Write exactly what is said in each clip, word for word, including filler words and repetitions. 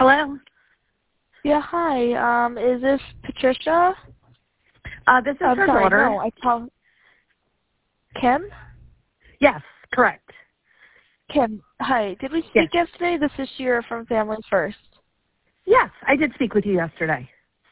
Hello. Yeah, hi. Um, is this Patricia? Uh, this is I'm her sorry, daughter. no, I call Kim? Yes, correct. Kim, hi. Did we Yes. speak yesterday? This is Shira from Family First. Yes, I did speak with you yesterday.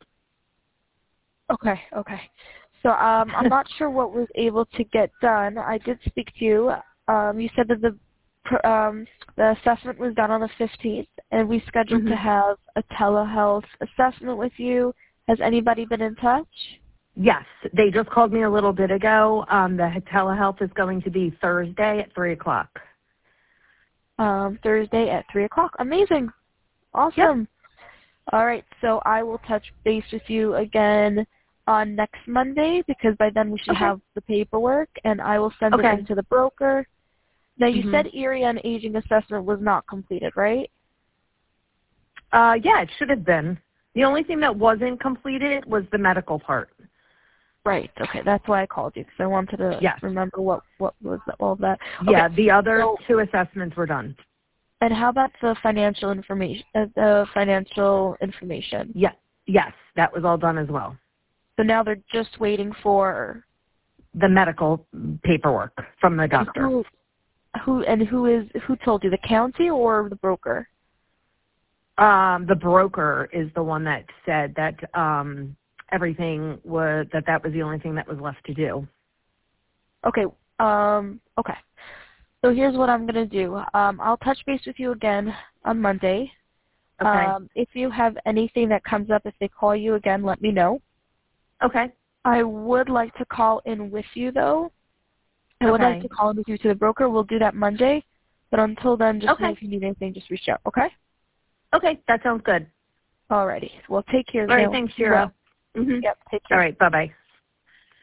Okay, okay. So um, I'm not sure what was able to get done. I did speak to you. Um, you said that the pr- um, the assessment was done on the fifteenth, and we scheduled hmm to have a telehealth assessment with you. Has anybody been in touch? Yes, they just called me a little bit ago. Um, the telehealth is going to be Thursday at three o'clock. Um, Thursday at three o'clock. Amazing. Yep. Awesome. All right, so I will touch base with you again on next Monday because by then we should Okay. have the paperwork, and I will send it Okay. into the broker. Now, you hmm said area and aging assessment was not completed, right? Uh, yeah, it should have been. The only thing that wasn't completed was the medical part. Right. Okay, that's why I called you because I wanted to Yes. remember what what was all of that. Yeah, Okay. the other So, two assessments were done. and how about the financial information? Uh, the financial information. Yeah. Yes, that was all done as well. So now they're just waiting for The medical paperwork from the and doctor. who who and who is who told you, the county or the broker? Um, the broker is the one that said that um, everything was that that was the only thing that was left to do. Okay. Um. Okay. So here's what I'm gonna do. Um. I'll touch base with you again on Monday. Okay. Um. If you have anything that comes up, if they call you again, let me know. Okay. I would like to call in with you though. I would like Okay. to call in with you to the broker. We'll do that Monday. But until then, just know Okay. if you need anything, just reach out. Okay. Okay. That sounds good. Alrighty. Well, take care All right. now. Thanks, Be well. Shira. Mm-hmm. Yep. Take All care. right. Bye bye.